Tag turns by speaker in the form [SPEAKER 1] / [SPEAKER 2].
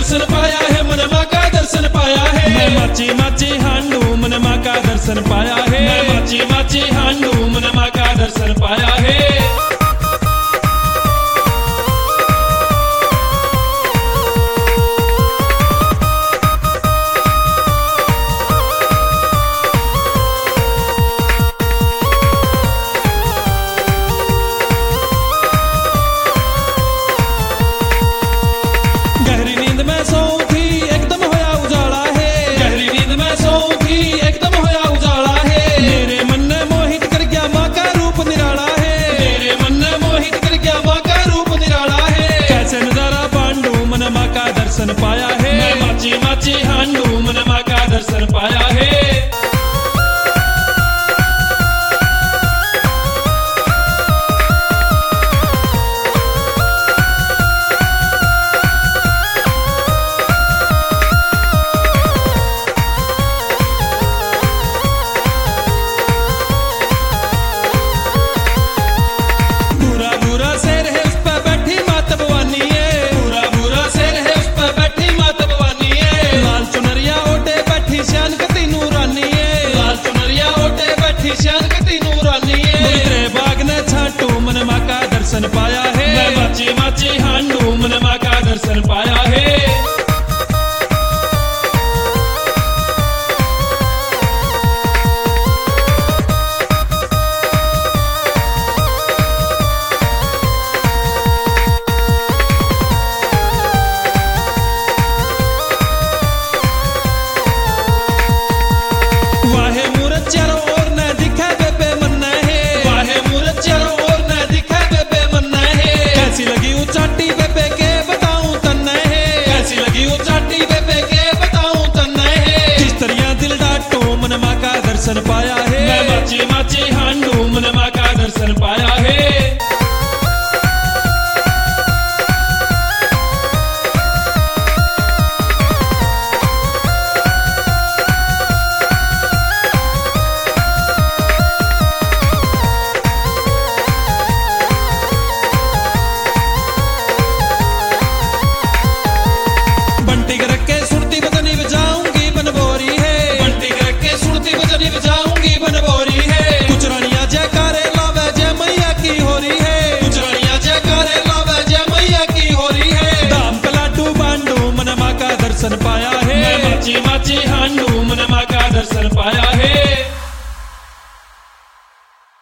[SPEAKER 1] दर्शन पाया है, मन माँ का दर्शन पाया है। मैं माची माची हांडू मन माँ का दर्शन पाया है। मैं माची माची हांडू मन माँ का दर्शन पाया है। गहरी नींद में सोऊं थी एकदम होया उजाला है। गहरी नींद में सोऊं थी एकदम होया उजाला है। मेरे मन ने मोहित कर गया माँ का रूप निराला है। मेरे मन ने मोहित कर गया माँ का रूप निराला है। कैसे नजारा पांडू मन माँ का दर्शन पाया है। मैं माची माची हांडू मन माँ का दर्शन पाया है। मन माँ का दर्शन पाया है। मैं माची माची हांडू मन माँ का दर्शन पाया है। वाहे मूरत चारों ओर न दिखा बेबे मन्ना है। वाहे मूरत चारों ओर न दिखा बेबे मन्ना है। कैसी लगी उचाटी बेबे के बताऊं तन्ना है। कैसी लगी उचाटी बेबे के बताऊं तन्ना है। किस तरह दिल डाटो मन माँ का दर्शन पाया है। मैं माची माची हांडू मन माँ का दर्शन पाया है। बंटी कर के सुरती बजनी बजाऊंगी बनबोरी है। बंटी कर के सुरती बजनी बजाऊंगी बनबोरी है। कुछ रानिया जयकारे लावे जय मैया की होरी है। कुछ रानिया जयकारे लावे जय मैया की होरी है। दाम कलाडू बांडू मन माँ का दर्शन पाया है। मैं माची माची हांडू मन माँ का दर्शन पाया है।